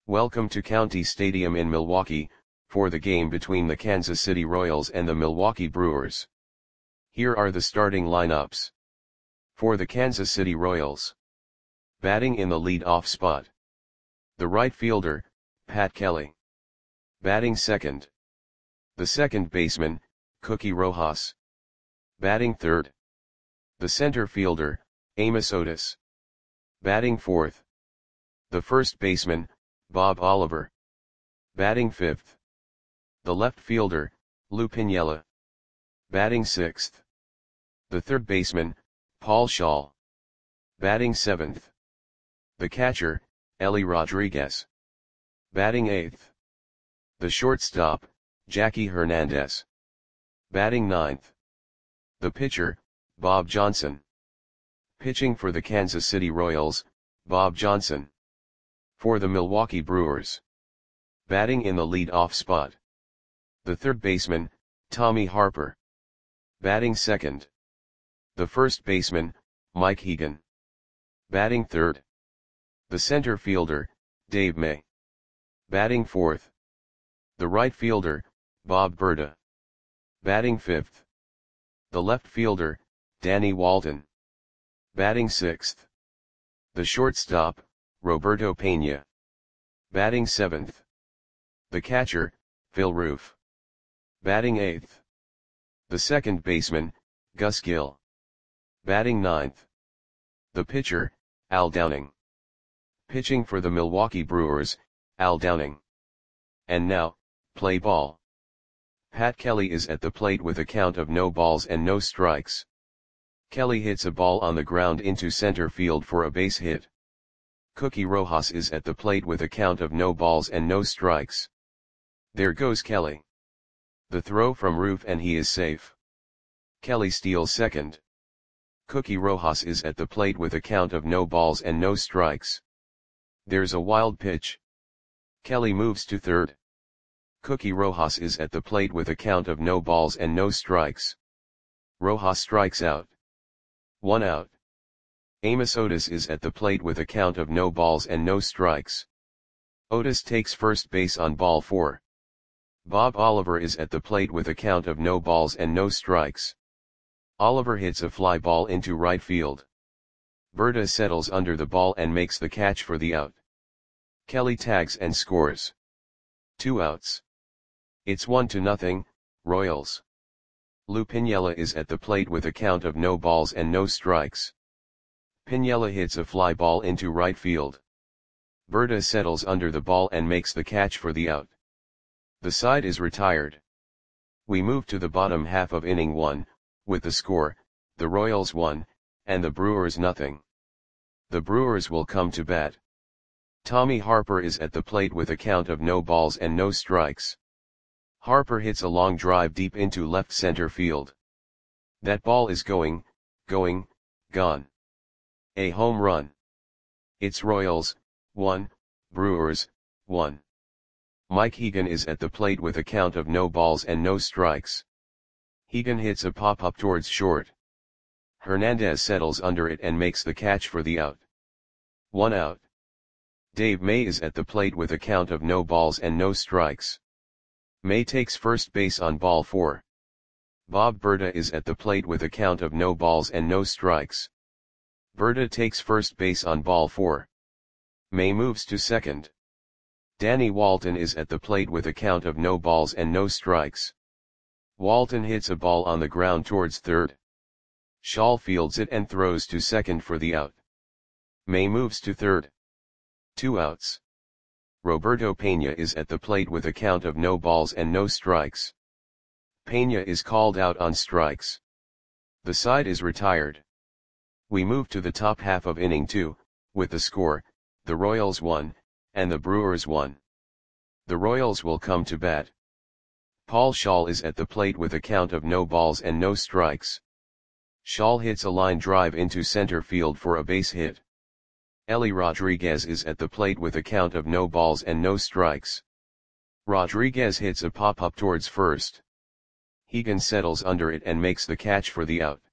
Welcome to County Stadium in Milwaukee, for the game between the Kansas City Royals and the Milwaukee Brewers. Here are the starting lineups. For the Kansas City Royals. Batting in the lead-off spot. The right fielder, Pat Kelly. Batting second. The second baseman, Cookie Rojas. Batting third. The center fielder, Amos Otis. Batting fourth. The first baseman, Bob Oliver. Batting fifth. The left fielder, Lou Piniella. Batting sixth. The third baseman, Paul Schaal. Batting seventh. The catcher, Ellie Rodriguez. Batting eighth. The shortstop, Jackie Hernandez. Batting ninth. The pitcher, Bob Johnson. Pitching for the Kansas City Royals, Bob Johnson. For the Milwaukee Brewers. Batting in the lead-off spot. The third baseman, Tommy Harper. Batting second. The first baseman, Mike Hegan. Batting third. The center fielder, Dave May. Batting fourth. The right fielder, Bob Berta. Batting fifth. The left fielder, Danny Walton. Batting sixth. The shortstop, Roberto Pena. Batting seventh. The catcher, Phil Roof. Batting eighth. The second baseman, Gus Gill. Batting ninth. The pitcher, Al Downing. Pitching for the Milwaukee Brewers, Al Downing. And now, play ball. Pat Kelly is at the plate with a count of no balls and no strikes. Kelly hits a ball on the ground into center field for a base hit. Cookie Rojas is at the plate with a count of no balls and no strikes. There goes Kelly. The throw from Roof and he is safe. Kelly steals second. Cookie Rojas is at the plate with a count of no balls and no strikes. There's a wild pitch. Kelly moves to third. Cookie Rojas is at the plate with a count of no balls and no strikes. Rojas strikes out. 1 out. Amos Otis is at the plate with a count of no balls and no strikes. Otis takes first base on ball 4. Bob Oliver is at the plate with a count of no balls and no strikes. Oliver hits a fly ball into right field. Berta settles under the ball and makes the catch for the out. Kelly tags and scores. 2 outs. It's 1-0, Royals. Lou Piniella is at the plate with a count of no balls and no strikes. Piniella hits a fly ball into right field. Berta settles under the ball and makes the catch for the out. The side is retired. We move to the bottom half of inning 1, with the score, the Royals 1, and the Brewers 0. The Brewers will come to bat. Tommy Harper is at the plate with a count of no balls and no strikes. Harper hits a long drive deep into left center field. That ball is going, gone. A home run. It's Royals 1, Brewers 1. Mike Hegan is at the plate with a count of no balls and no strikes. Hegan hits a pop-up towards short. Hernandez settles under it and makes the catch for the out. 1 out. Dave May is at the plate with a count of no balls and no strikes. May takes first base on ball 4. Bob Berta is at the plate with a count of no balls and no strikes. Berta takes first base on ball 4. May moves to second. Danny Walton is at the plate with a count of no balls and no strikes. Walton hits a ball on the ground towards third. Schaal fields it and throws to second for the out. May moves to third. 2 outs. Roberto Pena is at the plate with a count of no balls and no strikes. Pena is called out on strikes. The side is retired. We move to the top half of inning 2, with the score, the Royals 1, and the Brewers 1. The Royals will come to bat. Paul Schaal is at the plate with a count of no balls and no strikes. Schaal hits a line drive into center field for a base hit. Ellie Rodriguez is at the plate with a count of no balls and no strikes. Rodriguez hits a pop-up towards first. Hegan settles under it and makes the catch for the out.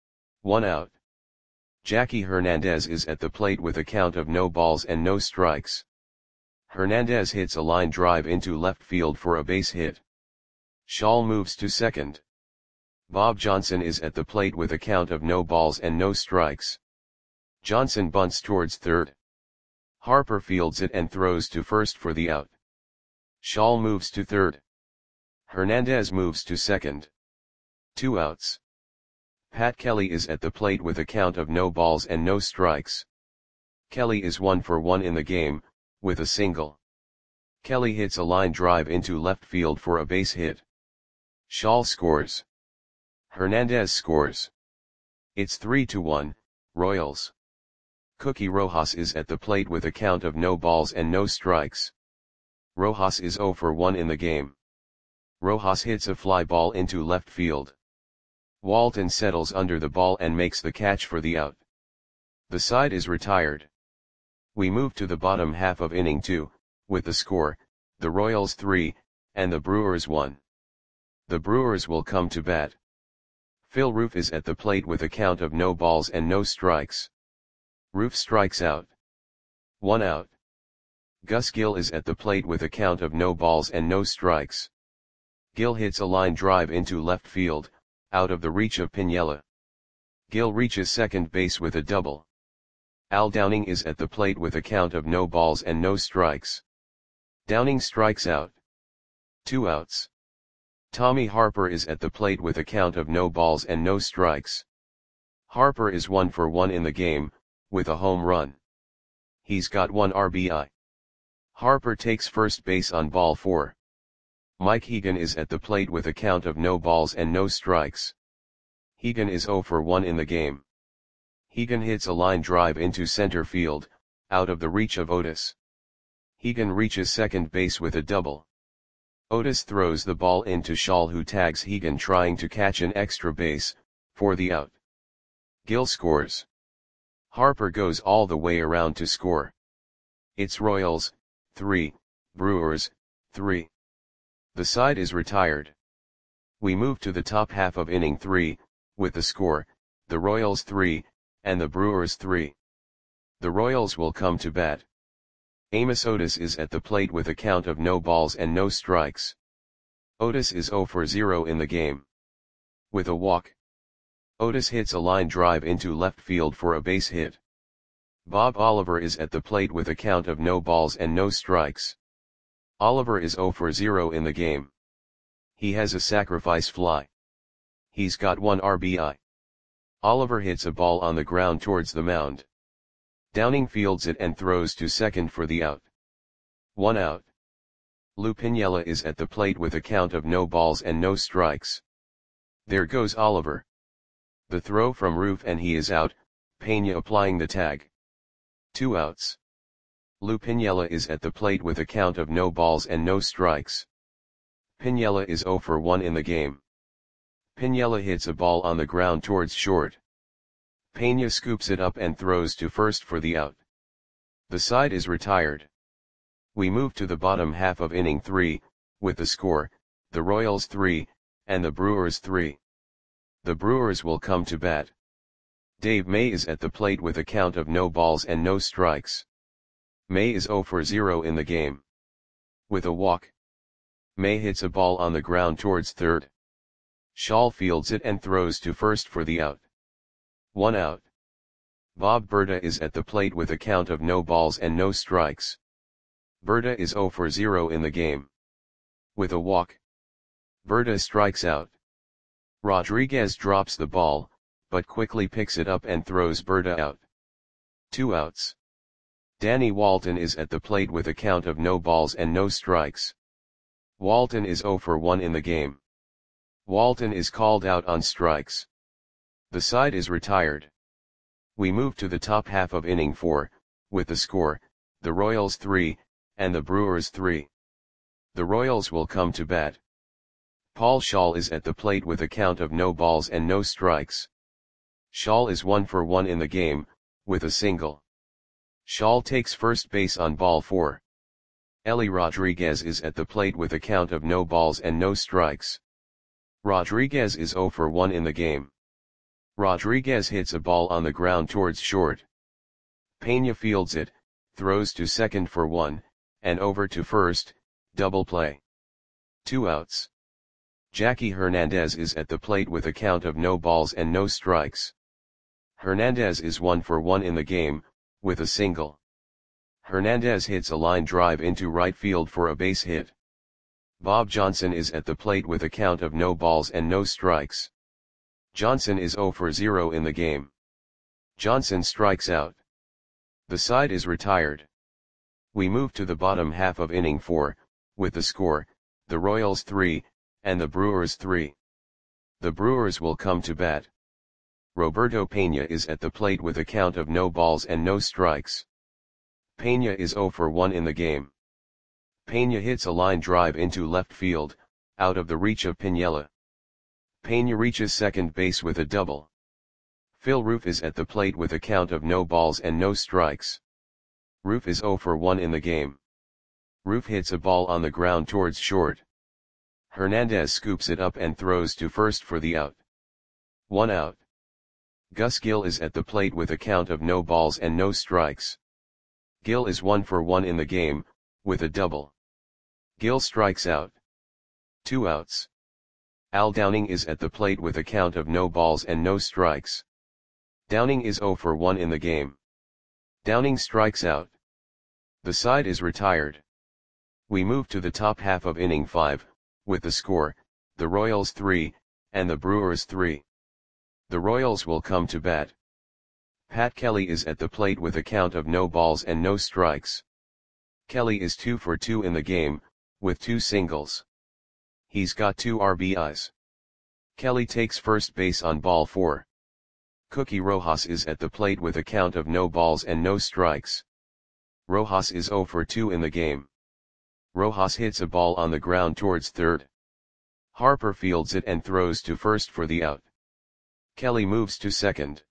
1 out. Jackie Hernandez is at the plate with a count of no balls and no strikes. Hernandez hits a line drive into left field for a base hit. Shaw moves to second. Bob Johnson is at the plate with a count of no balls and no strikes. Johnson bunts towards third. Harper fields it and throws to first for the out. Shaw moves to third. Hernandez moves to second. 2 outs. Pat Kelly is at the plate with a count of no balls and no strikes. Kelly is 1 for 1 in the game, with a single. Kelly hits a line drive into left field for a base hit. Shaw scores. Hernandez scores. It's 3-1, Royals. Cookie Rojas is at the plate with a count of no balls and no strikes. Rojas is 0 for 1 in the game. Rojas hits a fly ball into left field. Walton settles under the ball and makes the catch for the out. The side is retired. We move to the bottom half of inning 2, with the score, the Royals 3, and the Brewers 1. The Brewers will come to bat. Phil Roof is at the plate with a count of no balls and no strikes. Roof strikes out. 1 out. Gus Gill is at the plate with a count of no balls and no strikes. Gill hits a line drive into left field, out of the reach of Piniella. Gill reaches second base with a double. Al Downing is at the plate with a count of no balls and no strikes. Downing strikes out. 2 outs. Tommy Harper is at the plate with a count of no balls and no strikes. Harper is 1 for 1 in the game, with a home run. He's got 1 RBI. Harper takes first base on ball 4. Mike Hegan is at the plate with a count of no balls and no strikes. Hegan is 0 for 1 in the game. Hegan hits a line drive into center field, out of the reach of Otis. Hegan reaches second base with a double. Otis throws the ball into Shaw, who tags Hegan trying to catch an extra base, for the out. Gill scores. Harper goes all the way around to score. It's Royals, 3, Brewers, 3. The side is retired. We move to the top half of inning 3, with the score, the Royals 3, and the Brewers 3. The Royals will come to bat. Amos Otis is at the plate with a count of no balls and no strikes. Otis is 0 for 0 in the game. With a walk. Otis hits a line drive into left field for a base hit. Bob Oliver is at the plate with a count of no balls and no strikes. Oliver is 0 for 0 in the game. He has a sacrifice fly. He's got 1 RBI. Oliver hits a ball on the ground towards the mound. Downing fields it and throws to second for the out. 1 out. Lou Piniella is at the plate with a count of no balls and no strikes. There goes Oliver. The throw from Roof and he is out, Pena applying the tag. 2 outs. Lou Piniella is at the plate with a count of no balls and no strikes. Piniella is 0 for 1 in the game. Piniella hits a ball on the ground towards short. Pena scoops it up and throws to first for the out. The side is retired. We move to the bottom half of inning 3, with the score, the Royals 3, and the Brewers 3. The Brewers will come to bat. Dave May is at the plate with a count of no balls and no strikes. May is 0 for 0 in the game. With a walk. May hits a ball on the ground towards third. Shaw fields it and throws to first for the out. 1 out. Bob Berta is at the plate with a count of no balls and no strikes. Berta is 0 for 0 in the game. With a walk. Berta strikes out. Rodriguez drops the ball, but quickly picks it up and throws Berta out. 2 outs. Danny Walton is at the plate with a count of no balls and no strikes. Walton is 0 for 1 in the game. Walton is called out on strikes. The side is retired. We move to the top half of inning 4, with the score, the Royals 3, and the Brewers 3. The Royals will come to bat. Paul Shaw is at the plate with a count of no balls and no strikes. Shaw is 1 for 1 in the game, with a single. Shaw takes first base on ball 4. Ellie Rodriguez is at the plate with a count of no balls and no strikes. Rodriguez is 0 for 1 in the game. Rodriguez hits a ball on the ground towards short. Pena fields it, throws to second for 1, and over to first, double play. 2 outs. Jackie Hernandez is at the plate with a count of no balls and no strikes. Hernandez is 1 for 1 in the game, with a single. Hernandez hits a line drive into right field for a base hit. Bob Johnson is at the plate with a count of no balls and no strikes. Johnson is 0 for 0 in the game. Johnson strikes out. The side is retired. We move to the bottom half of inning 4, with the score, the Royals 3, and the Brewers 3. The Brewers will come to bat. Roberto Pena is at the plate with a count of no balls and no strikes. Pena is 0 for 1 in the game. Pena hits a line drive into left field, out of the reach of Piniella. Pena reaches second base with a double. Phil Roof is at the plate with a count of no balls and no strikes. Roof is 0 for 1 in the game. Roof hits a ball on the ground towards short. Hernandez scoops it up and throws to first for the out. 1 out. Gus Gill is at the plate with a count of no balls and no strikes. Gill is 1 for 1 in the game, with a double. Gill strikes out. 2 outs. Al Downing is at the plate with a count of no balls and no strikes. Downing is 0 for 1 in the game. Downing strikes out. The side is retired. We move to the top half of inning 5, with the score, the Royals 3, and the Brewers 3. The Royals will come to bat. Pat Kelly is at the plate with a count of no balls and no strikes. Kelly is 2 for 2 in the game, with 2 singles. He's got 2 RBIs. Kelly takes first base on ball 4. Cookie Rojas is at the plate with a count of no balls and no strikes. Rojas is 0 for 2 in the game. Rojas hits a ball on the ground towards third. Harper fields it and throws to first for the out. Kelly moves to second.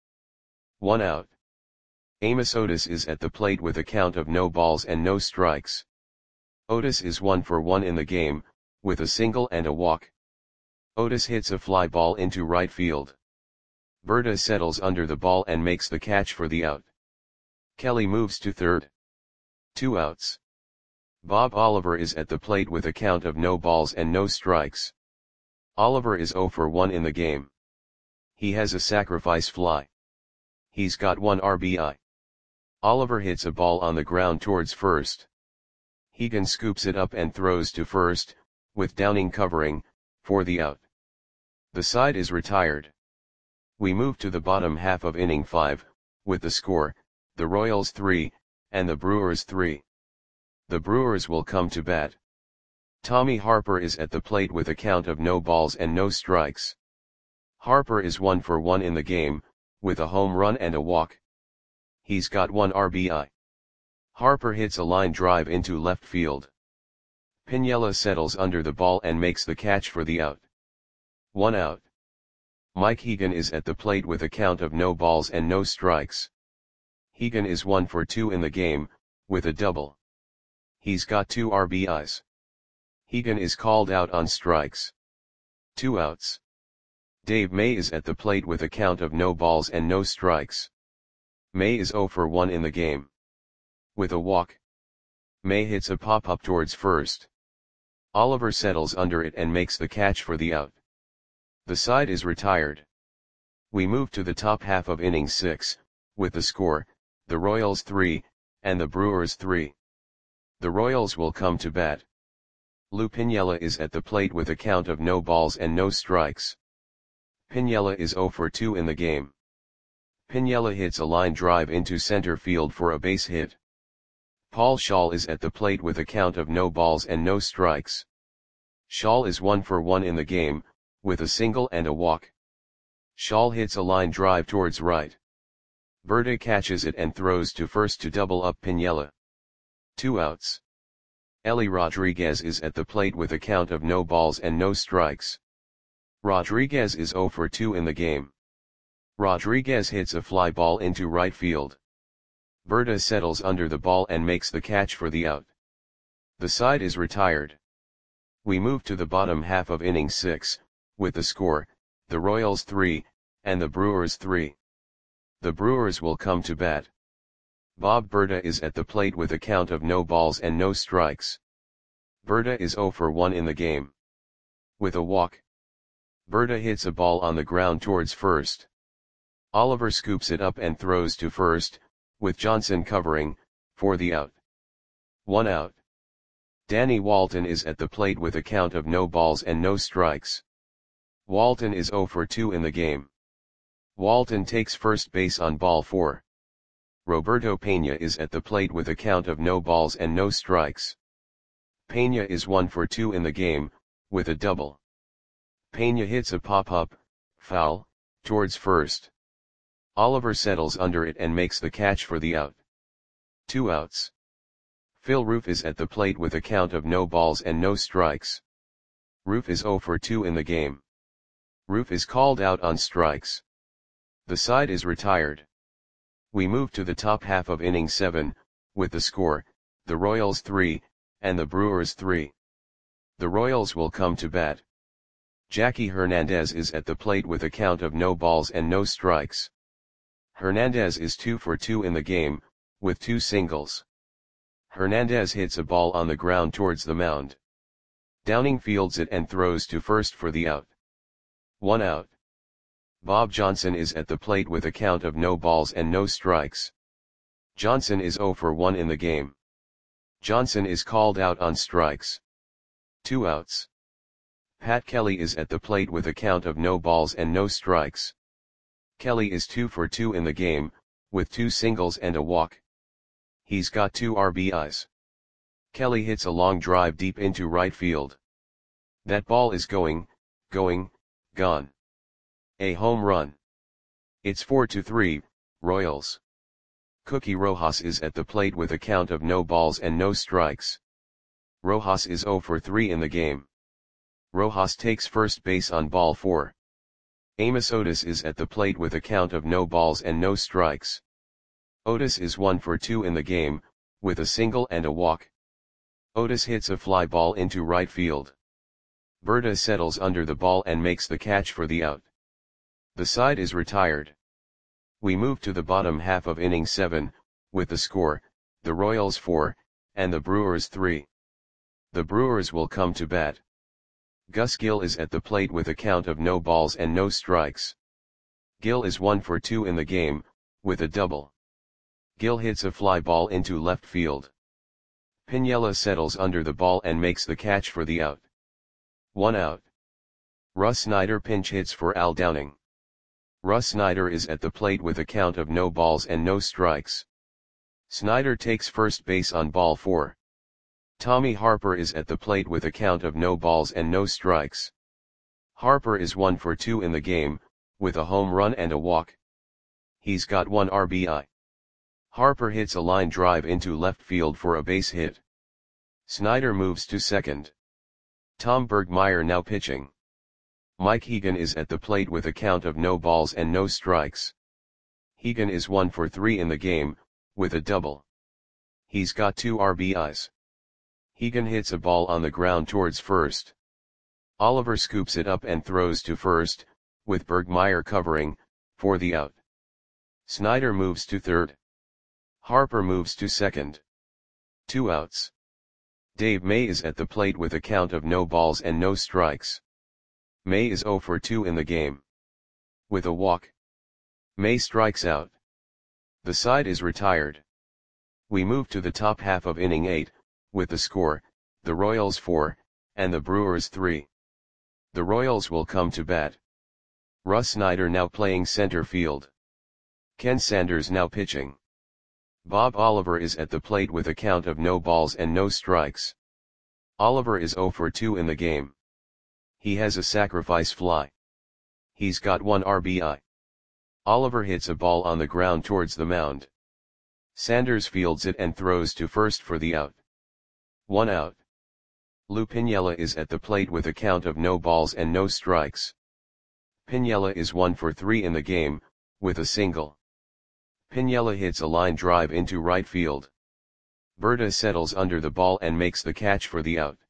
1 out. Amos Otis is at the plate with a count of no balls and no strikes. Otis is 1 for 1 in the game, with a single and a walk. Otis hits a fly ball into right field. Berta settles under the ball and makes the catch for the out. Kelly moves to third. 2 outs. Bob Oliver is at the plate with a count of no balls and no strikes. Oliver is 0 for 1 in the game. He has a sacrifice fly. He's got 1 RBI. Oliver hits a ball on the ground towards first. Hegan scoops it up and throws to first, with Downing covering, for the out. The side is retired. We move to the bottom half of inning 5, with the score, the Royals 3, and the Brewers 3. The Brewers will come to bat. Tommy Harper is at the plate with a count of no balls and no strikes. Harper is 1 for 1 in the game, with a home run and a walk. He's got 1 RBI. Harper hits a line drive into left field. Piniella settles under the ball and makes the catch for the out. 1 out. Mike Hegan is at the plate with a count of no balls and no strikes. Hegan is 1 for 2 in the game, with a double. He's got 2 RBIs. Hegan is called out on strikes. 2 outs. Dave May is at the plate with a count of no balls and no strikes. May is 0 for 1 in the game. With a walk. May hits a pop-up towards first. Oliver settles under it and makes the catch for the out. The side is retired. We move to the top half of inning 6, with the score, the Royals 3, and the Brewers 3. The Royals will come to bat. Lou Piniella is at the plate with a count of no balls and no strikes. Piniella is 0 for 2 in the game. Piniella hits a line drive into center field for a base hit. Paul Schall is at the plate with a count of no balls and no strikes. Schall is 1 for 1 in the game, with a single and a walk. Schall hits a line drive towards right. Berta catches it and throws to first to double up Piniella. 2 outs. Ellie Rodriguez is at the plate with a count of no balls and no strikes. Rodriguez is 0 for 2 in the game. Rodriguez hits a fly ball into right field. Berta settles under the ball and makes the catch for the out. The side is retired. We move to the bottom half of inning 6, with the score, the Royals 3, and the Brewers 3. The Brewers will come to bat. Bob Berta is at the plate with a count of no balls and no strikes. Berta is 0 for 1 in the game. With a walk, Berta hits a ball on the ground towards first. Oliver scoops it up and throws to first, with Johnson covering, for the out. 1 out. Danny Walton is at the plate with a count of no balls and no strikes. Walton is 0 for 2 in the game. Walton takes first base on ball 4. Roberto Pena is at the plate with a count of no balls and no strikes. Pena is 1 for 2 in the game, with a double. Pena hits a pop-up, foul, towards first. Oliver settles under it and makes the catch for the out. 2 outs. Phil Roof is at the plate with a count of no balls and no strikes. Roof is 0 for 2 in the game. Roof is called out on strikes. The side is retired. We move to the top half of inning 7, with the score, the Royals 3, and the Brewers 3. The Royals will come to bat. Jackie Hernandez is at the plate with a count of no balls and no strikes. Hernandez is 2 for 2 in the game, with 2 singles. Hernandez hits a ball on the ground towards the mound. Downing fields it and throws to first for the out. 1 out. Bob Johnson is at the plate with a count of no balls and no strikes. Johnson is 0 for 1 in the game. Johnson is called out on strikes. 2 outs. Pat Kelly is at the plate with a count of no balls and no strikes. Kelly is 2 for 2 in the game, with 2 singles and a walk. He's got 2 RBIs. Kelly hits a long drive deep into right field. That ball is gone. A home run. It's 4-3, Royals. Cookie Rojas is at the plate with a count of no balls and no strikes. Rojas is 0 for 3 in the game. Rojas takes first base on ball 4. Amos Otis is at the plate with a count of no balls and no strikes. Otis is 1 for 2 in the game, with a single and a walk. Otis hits a fly ball into right field. Berta settles under the ball and makes the catch for the out. The side is retired. We move to the bottom half of inning 7, with the score, the Royals 4, and the Brewers 3. The Brewers will come to bat. Gus Gill is at the plate with a count of no balls and no strikes. Gill is 1 for 2 in the game, with a double. Gill hits a fly ball into left field. Piniella settles under the ball and makes the catch for the out. 1 out. Russ Snyder pinch hits for Al Downing. Russ Snyder is at the plate with a count of no balls and no strikes. Snyder takes first base on ball 4. Tommy Harper is at the plate with a count of no balls and no strikes. Harper is 1 for 2 in the game, with a home run and a walk. He's got 1 RBI. Harper hits a line drive into left field for a base hit. Snyder moves to second. Tom Bergmeyer now pitching. Mike Hegan is at the plate with a count of no balls and no strikes. Hegan is 1 for 3 in the game, with a double. He's got 2 RBIs. Hegan hits a ball on the ground towards first. Oliver scoops it up and throws to first, with Bergmeyer covering, for the out. Snyder moves to third. Harper moves to second. 2 outs. Dave May is at the plate with a count of no balls and no strikes. May is 0 for 2 in the game. With a walk, May strikes out. The side is retired. We move to the top half of inning 8, with the score, the Royals 4, and the Brewers 3. The Royals will come to bat. Russ Snyder now playing center field. Ken Sanders now pitching. Bob Oliver is at the plate with a count of no balls and no strikes. Oliver is 0 for 2 in the game. He has a sacrifice fly. He's got 1 RBI. Oliver hits a ball on the ground towards the mound. Sanders fields it and throws to first for the out. 1 out. Lou Piniella is at the plate with a count of no balls and no strikes. Piniella is 1 for 3 in the game, with a single. Piniella hits a line drive into right field. Berta settles under the ball and makes the catch for the out.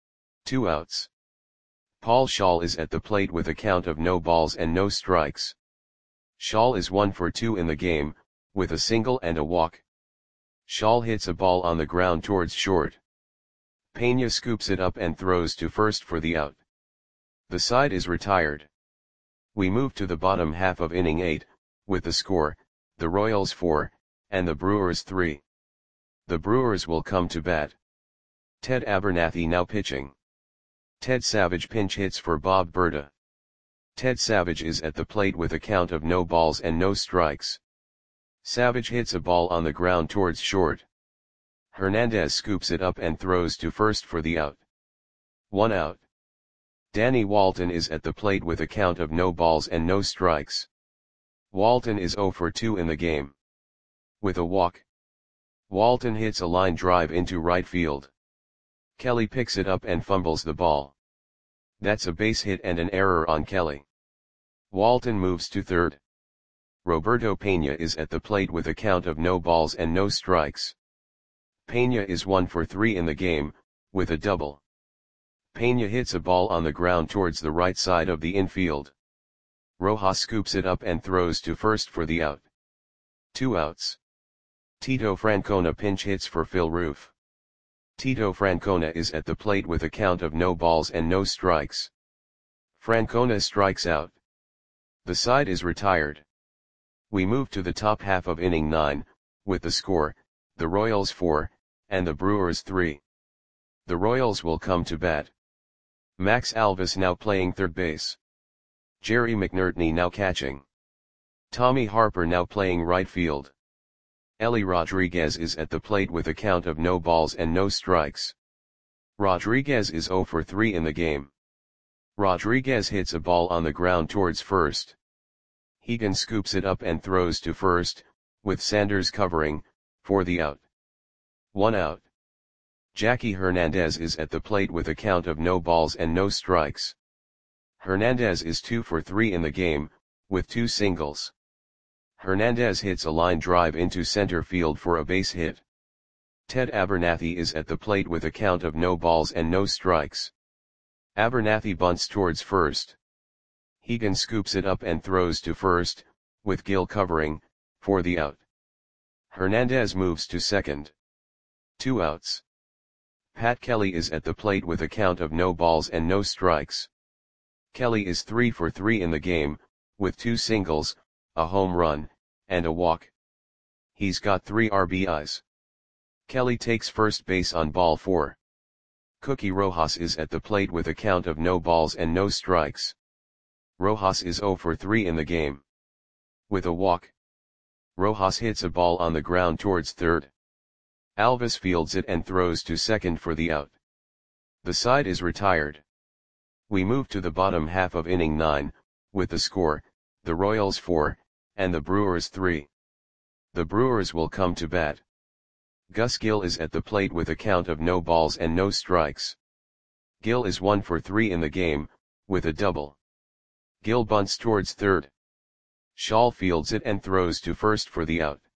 2 outs. Paul Schall is at the plate with a count of no balls and no strikes. Schall is 1 for 2 in the game, with a single and a walk. Shaw hits a ball on the ground towards short. Pena scoops it up and throws to first for the out. The side is retired. We move to the bottom half of inning 8, with the score, the Royals 4, and the Brewers 3. The Brewers will come to bat. Ted Abernathy now pitching. Ted Savage pinch hits for Bob Berta. Ted Savage is at the plate with a count of no balls and no strikes. Savage hits a ball on the ground towards short. Hernandez scoops it up and throws to first for the out. 1 out. Danny Walton is at the plate with a count of no balls and no strikes. Walton is 0 for 2 in the game. With a walk. Walton hits a line drive into right field. Kelly picks it up and fumbles the ball. That's a base hit and an error on Kelly. Walton moves to third. Roberto Pena is at the plate with a count of no balls and no strikes. Pena is 1 for 3 in the game, with a double. Pena hits a ball on the ground towards the right side of the infield. Rojas scoops it up and throws to first for the out. 2 outs. Tito Francona pinch hits for Phil Roof. Tito Francona is at the plate with a count of no balls and no strikes. Francona strikes out. The side is retired. We move to the top half of inning 9, with the score, the Royals 4, and the Brewers 3. The Royals will come to bat. Max Alvis now playing third base. Jerry McNertney now catching. Tommy Harper now playing right field. Ellie Rodriguez is at the plate with a count of no balls and no strikes. Rodriguez is 0 for 3 in the game. Rodriguez hits a ball on the ground towards first. Hegan scoops it up and throws to first, with Sanders covering, for the out. 1 out. Jackie Hernandez is at the plate with a count of no balls and no strikes. Hernandez is 2 for 3 in the game, with 2 singles. Hernandez hits a line drive into center field for a base hit. Ted Abernathy is at the plate with a count of no balls and no strikes. Abernathy bunts towards first. Hegan scoops it up and throws to first, with Gill covering, for the out. Hernandez moves to second. 2 outs. Pat Kelly is at the plate with a count of no balls and no strikes. Kelly is 3 for 3 in the game, with 2 singles, a home run, and a walk. He's got 3 RBIs. Kelly takes first base on ball 4. Cookie Rojas is at the plate with a count of no balls and no strikes. Rojas is 0 for 3 in the game. With a walk. Rojas hits a ball on the ground towards third. Alvis fields it and throws to second for the out. The side is retired. We move to the bottom half of inning 9, with the score, the Royals 4, and the Brewers 3. The Brewers will come to bat. Gus Gill is at the plate with a count of no balls and no strikes. Gill is 1 for 3 in the game, with a double. Gill bunts towards third. Shaw fields it and throws to first for the out.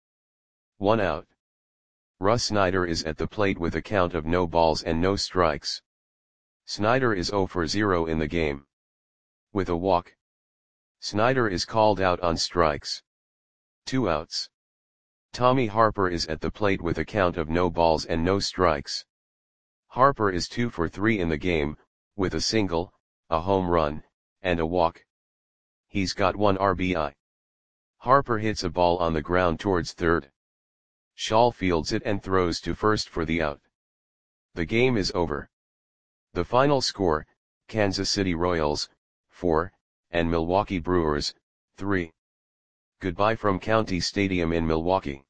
1 out. Russ Snyder is at the plate with a count of no balls and no strikes. Snyder is 0 for 0 in the game. With a walk. Snyder is called out on strikes. 2 outs. Tommy Harper is at the plate with a count of no balls and no strikes. Harper is 2 for 3 in the game, with a single, a home run, and a walk. He's got 1 RBI. Harper hits a ball on the ground towards third. Shaw fields it and throws to first for the out. The game is over. The final score, Kansas City Royals, 4, and Milwaukee Brewers, 3. Goodbye from County Stadium in Milwaukee.